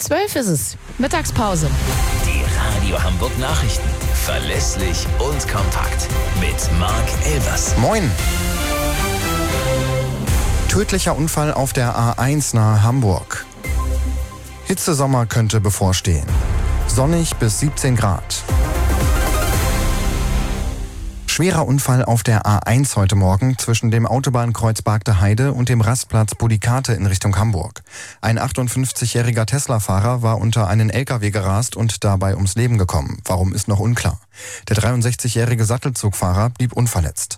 12 ist es. Mittagspause. Die Radio Hamburg Nachrichten. Verlässlich und kompakt. Mit Marc Elvers. Moin. Tödlicher Unfall auf der A1 nahe Hamburg. Hitzesommer könnte bevorstehen. Sonnig bis 17 Grad. Schwerer Unfall auf der A1 heute Morgen zwischen dem Autobahnkreuz Bargte Heide und dem Rastplatz Budikate in Richtung Hamburg. Ein 58-jähriger Tesla-Fahrer war unter einen LKW gerast und dabei ums Leben gekommen. Warum, ist noch unklar. Der 63-jährige Sattelzugfahrer blieb unverletzt.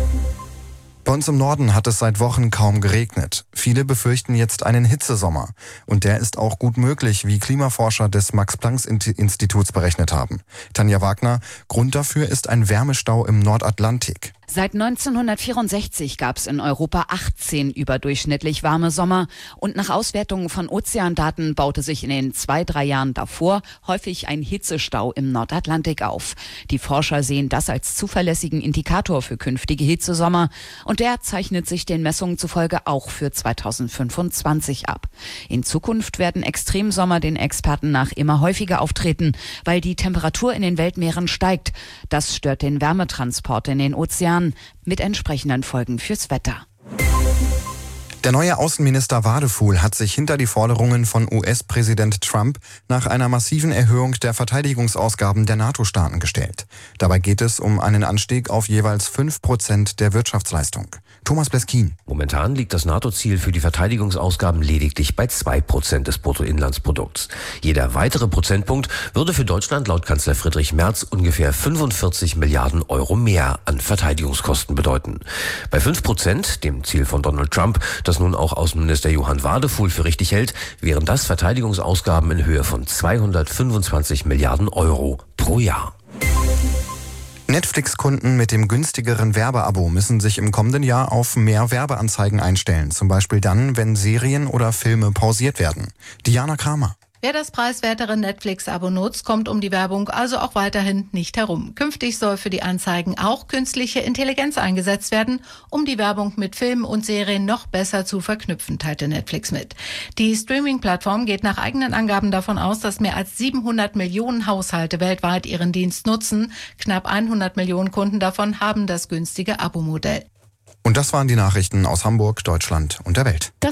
Bei uns im Norden hat es seit Wochen kaum geregnet. Viele befürchten jetzt einen Hitzesommer. Und der ist auch gut möglich, wie Klimaforscher des Max-Planck-Instituts berechnet haben. Tanja Wagner, Grund dafür ist ein Wärmestau im Nordatlantik. Seit 1964 gab es in Europa 18 überdurchschnittlich warme Sommer und nach Auswertungen von Ozeandaten baute sich in den 2-3 Jahren davor häufig ein Hitzestau im Nordatlantik auf. Die Forscher sehen das als zuverlässigen Indikator für künftige Hitzesommer und der zeichnet sich den Messungen zufolge auch für 2025 ab. In Zukunft werden Extremsommer den Experten nach immer häufiger auftreten, weil die Temperatur in den Weltmeeren steigt. Das stört den Wärmetransport in den Ozeanen mit entsprechenden Folgen fürs Wetter. Der neue Außenminister Wadefuhl hat sich hinter die Forderungen von US-Präsident Trump nach einer massiven Erhöhung der Verteidigungsausgaben der NATO-Staaten gestellt. Dabei geht es um einen Anstieg auf jeweils 5% der Wirtschaftsleistung. Thomas Bleskin. Momentan liegt das NATO-Ziel für die Verteidigungsausgaben lediglich bei 2% des Bruttoinlandsprodukts. Jeder weitere Prozentpunkt würde für Deutschland laut Kanzler Friedrich Merz ungefähr 45 Milliarden Euro mehr an Verteidigungskosten bedeuten. Bei 5%, dem Ziel von Donald Trump, das nun auch Außenminister Johann Wadefuhl für richtig hält, wären das Verteidigungsausgaben in Höhe von 225 Milliarden Euro pro Jahr. Netflix-Kunden mit dem günstigeren Werbeabo müssen sich im kommenden Jahr auf mehr Werbeanzeigen einstellen. Zum Beispiel dann, wenn Serien oder Filme pausiert werden. Diana Kramer. Wer das preiswertere Netflix-Abo nutzt, kommt um die Werbung also auch weiterhin nicht herum. Künftig soll für die Anzeigen auch künstliche Intelligenz eingesetzt werden, um die Werbung mit Filmen und Serien noch besser zu verknüpfen, teilte Netflix mit. Die Streaming-Plattform geht nach eigenen Angaben davon aus, dass mehr als 700 Millionen Haushalte weltweit ihren Dienst nutzen. Knapp 100 Millionen Kunden davon haben das günstige Abo-Modell. Und das waren die Nachrichten aus Hamburg, Deutschland und der Welt.